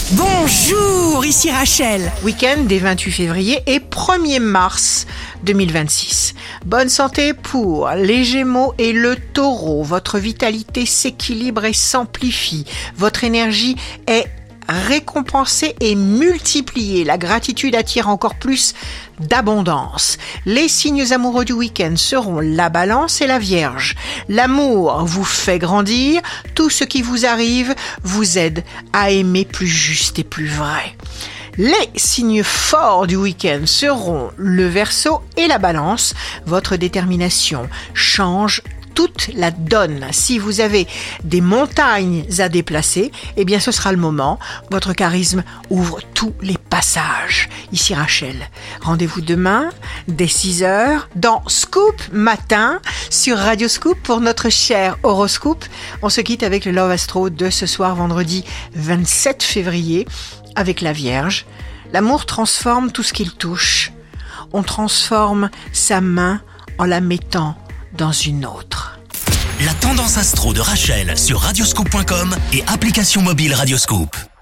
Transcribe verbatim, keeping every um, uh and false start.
Bonjour, ici Rachel. Week-end des vingt-huit février et premier mars deux mille vingt-six. Bonne santé pour les Gémeaux et le Taureau. Votre vitalité s'équilibre et s'amplifie. Votre énergie est récompensée et multipliée. La gratitude attire encore plus d'abondance. Les signes amoureux du week-end seront la Balance et la Vierge. L'amour vous fait grandir. Tout ce qui vous arrive vous aide à aimer plus juste et plus vrai. Les signes forts du week-end seront le Verseau et la Balance. Votre détermination change toute la donne. Si vous avez des montagnes à déplacer, eh bien ce sera le moment. Votre charisme ouvre tous les passages. Ici Rachel. Rendez-vous demain dès six heures dans Scoop Matin sur Radio Scoop pour notre cher horoscope. On se quitte avec le Love Astro de ce soir vendredi vingt-sept février avec la Vierge. L'amour transforme tout ce qu'il touche. On transforme sa main en la mettant dans une autre. La tendance astro de Rachel sur radioscoop point com et application mobile Radioscoop.